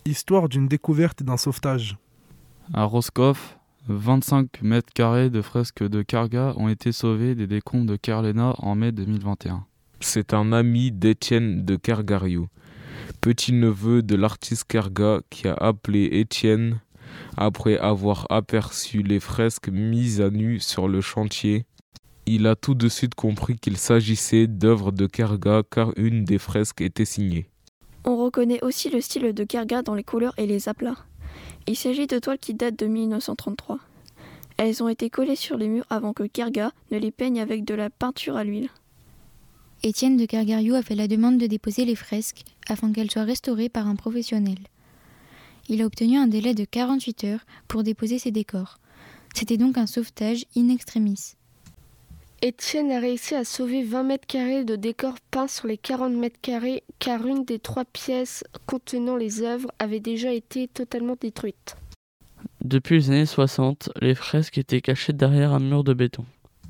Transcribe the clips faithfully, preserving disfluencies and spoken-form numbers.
Histoire d'une découverte et d'un sauvetage. À Roscoff, vingt-cinq mètres carrés de fresques de Kharga ont été sauvés des décombres de Kerléna en mai deux mille vingt et un. C'est un ami d'Étienne de Kergariou, petit-neveu de l'artiste Kharga, qui a appelé Étienne après avoir aperçu les fresques mises à nu sur le chantier. Il a tout de suite compris qu'il s'agissait d'œuvres de Kharga car une des fresques était signée. On reconnaît aussi le style de Kharga dans les couleurs et les aplats. Il s'agit de toiles qui datent de mille neuf cent trente-trois. Elles ont été collées sur les murs avant que Kharga ne les peigne avec de la peinture à l'huile. Étienne de Kergariou a fait la demande de déposer les fresques afin qu'elles soient restaurées par un professionnel. Il a obtenu un délai de quarante-huit heures pour déposer ses décors. C'était donc un sauvetage in extremis. Étienne a réussi à sauver vingt mètres carrés de décors peints sur les quarante mètres carrés car une des trois pièces contenant les œuvres avait déjà été totalement détruite. Depuis les années soixante, les fresques étaient cachées derrière un mur de béton.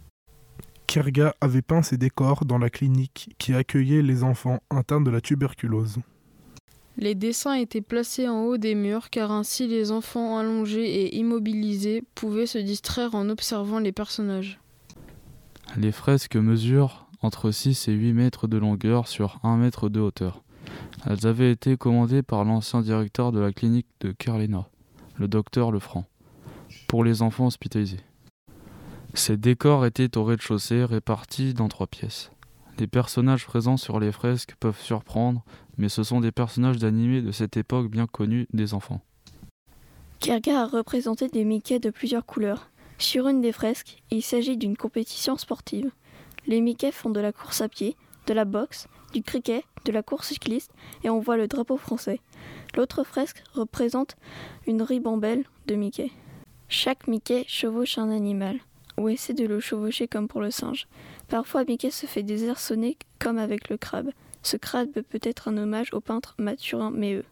Kharga avait peint ses décors dans la clinique qui accueillait les enfants atteints de la tuberculose. Les dessins étaient placés en haut des murs car ainsi les enfants allongés et immobilisés pouvaient se distraire en observant les personnages. Les fresques mesurent entre six et huit mètres de longueur sur un mètre de hauteur. Elles avaient été commandées par l'ancien directeur de la clinique de Kerléna, le docteur Lefranc, pour les enfants hospitalisés. Ces décors étaient au rez-de-chaussée répartis dans trois pièces. Les personnages présents sur les fresques peuvent surprendre, mais ce sont des personnages d'animés de cette époque bien connus des enfants. Kharga a représenté des Mickey de plusieurs couleurs. Sur une des fresques, il s'agit d'une compétition sportive. Les Mickey font de la course à pied, de la boxe, du cricket, de la course cycliste et on voit le drapeau français. L'autre fresque représente une ribambelle de Mickey. Chaque Mickey chevauche un animal, ou essaie de le chevaucher comme pour le singe. Parfois Mickey se fait désarçonner comme avec le crabe. Ce crabe peut être un hommage au peintre Mathurin Méheut.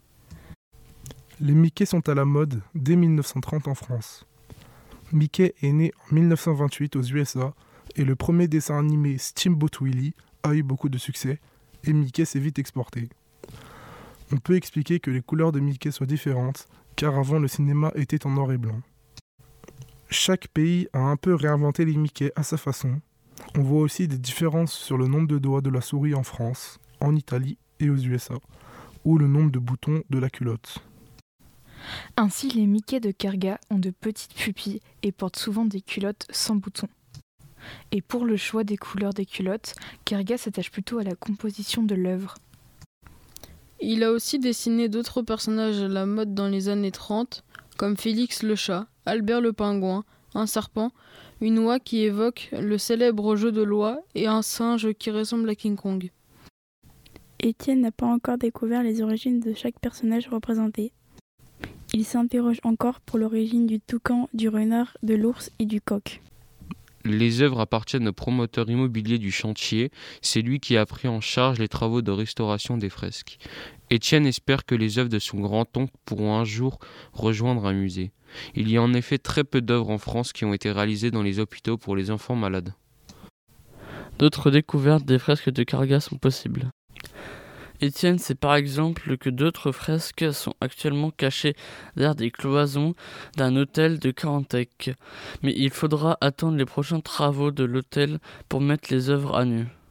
Les Mickey sont à la mode dès mille neuf cent trente en France. Mickey est né en mille neuf cent vingt-huit aux U S A et le premier dessin animé Steamboat Willie a eu beaucoup de succès et Mickey s'est vite exporté. On peut expliquer que les couleurs de Mickey soient différentes car avant le cinéma était en noir et blanc. Chaque pays a un peu réinventé les Mickey à sa façon. On voit aussi des différences sur le nombre de doigts de la souris en France, en Italie et aux U S A, ou le nombre de boutons de la culotte. Ainsi, les Mickey de Kharga ont de petites pupilles et portent souvent des culottes sans boutons. Et pour le choix des couleurs des culottes, Kharga s'attache plutôt à la composition de l'œuvre. Il a aussi dessiné d'autres personnages à la mode dans les années trente, comme Félix le chat, Albert le pingouin, un serpent, une oie qui évoque le célèbre jeu de l'oie et un singe qui ressemble à King Kong. Étienne n'a pas encore découvert les origines de chaque personnage représenté. Il s'interroge encore pour l'origine du toucan, du renard, de l'ours et du coq. Les œuvres appartiennent au promoteur immobilier du chantier, c'est lui qui a pris en charge les travaux de restauration des fresques. Étienne espère que les œuvres de son grand-oncle pourront un jour rejoindre un musée. Il y a en effet très peu d'œuvres en France qui ont été réalisées dans les hôpitaux pour les enfants malades. D'autres découvertes des fresques de Kharga sont possibles. Étienne sait par exemple que d'autres fresques sont actuellement cachées derrière des cloisons d'un hôtel de Carantec. Mais il faudra attendre les prochains travaux de l'hôtel pour mettre les œuvres à nu.